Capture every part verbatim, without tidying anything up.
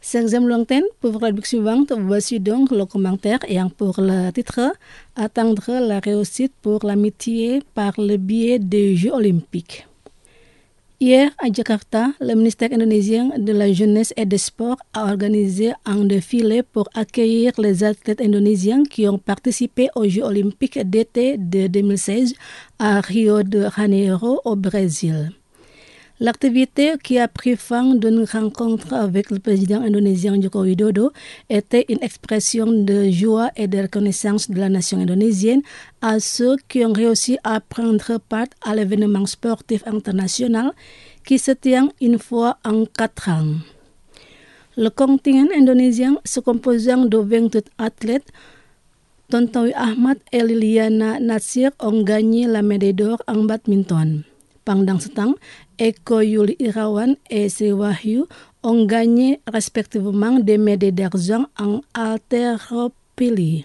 Cinquième lontaine, pour la rubrique suivante, voici donc le commentaire ayant pour le titre « Attendre la réussite pour l'amitié par le biais des Jeux olympiques ». Hier, à Jakarta, le ministère indonésien de la Jeunesse et des Sports a organisé un défilé pour accueillir les athlètes indonésiens qui ont participé aux Jeux olympiques d'été de deux mille seize à Rio de Janeiro, au Brésil. L'activité, qui a pris fin d'une rencontre avec le président indonésien Joko Widodo, était une expression de joie et de reconnaissance de la nation indonésienne à ceux qui ont réussi à prendre part à l'événement sportif international qui se tient une fois en quatre ans. Le contingent indonésien se composant de vingt-huit athlètes, Tontowi Ahmad et Liliana Natsir ont gagné la médaille d'or en badminton. Pendant ce temps, Eko Yuli Irawan et Sri Wahyu ont gagné respectivement des médailles d'argent en haltérophilie.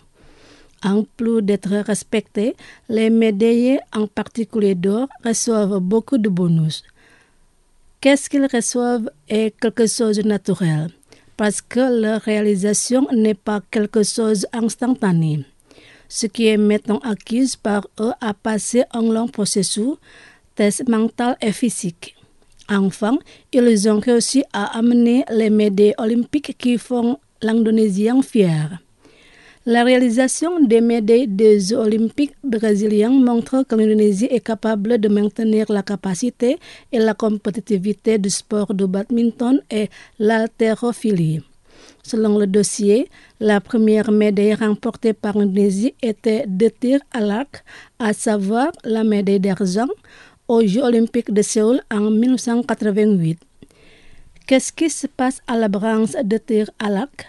En plus d'être respectés, les médaillés, en particulier d'or, reçoivent beaucoup de bonus. Qu'est-ce qu'ils reçoivent est quelque chose de naturel, parce que leur réalisation n'est pas quelque chose d'instantané. Ce qui est maintenant acquis par eux a passé un long processus, test mental et physique. Enfin, ils ont réussi à amener les médailles olympiques qui font l'Indonésien fier. La réalisation des médailles des Jeux olympiques brésiliens montre que l'Indonésie est capable de maintenir la capacité et la compétitivité du sport de badminton et l'haltérophilie. Selon le dossier, la première médaille remportée par l'Indonésie était de tir à l'arc, à savoir la médaille d'argent aux Jeux olympiques de Séoul en mille neuf cent quatre-vingt-huit. Qu'est-ce qui se passe à la branche de tir à l'arc?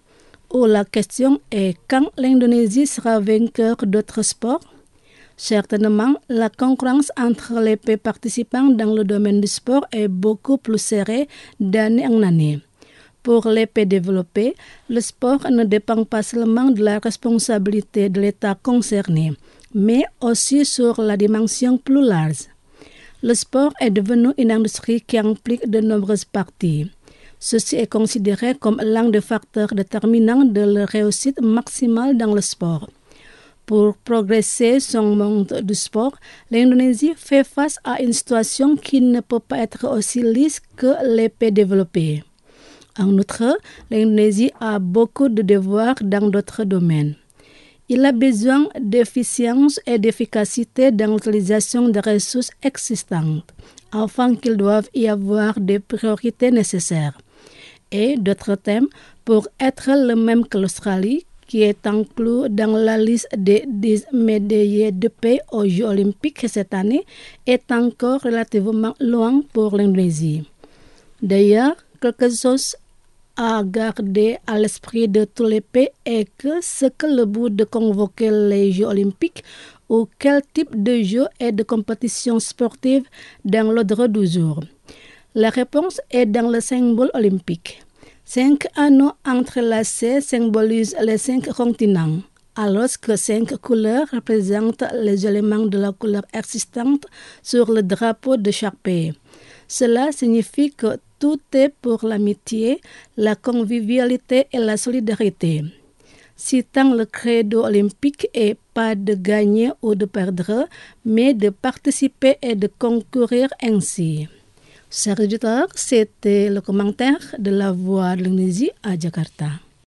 Ou la question est quand l'Indonésie sera vainqueur d'autres sports? Certainement, la concurrence entre les pays participants dans le domaine du sport est beaucoup plus serrée d'année en année. Pour les pays développés, le sport ne dépend pas seulement de la responsabilité de l'État concerné, mais aussi sur la dimension plus large. Le sport est devenu une industrie qui implique de nombreuses parties. Ceci est considéré comme l'un des facteurs déterminants de la réussite maximale dans le sport. Pour progresser son monde du sport, l'Indonésie fait face à une situation qui ne peut pas être aussi lisse que les pays développés. En outre, l'Indonésie a beaucoup de devoirs dans d'autres domaines. Il a besoin d'efficience et d'efficacité dans l'utilisation des ressources existantes, afin qu'il doive y avoir des priorités nécessaires. Et d'autres thèmes, pour être le même que l'Australie, qui est inclus dans la liste des dix médaillés de paix aux Jeux olympiques cette année, est encore relativement loin pour l'Indonésie. D'ailleurs, quelque chose à garder à l'esprit de tous les pays est que ce que le but de convoquer les Jeux olympiques ou quel type de jeux et de compétition sportive dans l'ordre du jour. La réponse est dans le symbole olympique. Cinq anneaux entrelacés symbolisent les cinq continents, alors que cinq couleurs représentent les éléments de la couleur existante sur le drapeau de chaque pays. Cela signifie que tout est pour l'amitié, la convivialité et la solidarité. Citant le credo olympique est pas de gagner ou de perdre, mais de participer et de concourir ainsi. Chers auditeurs, c'était le commentaire de la Voix de l'Indonésie à Jakarta.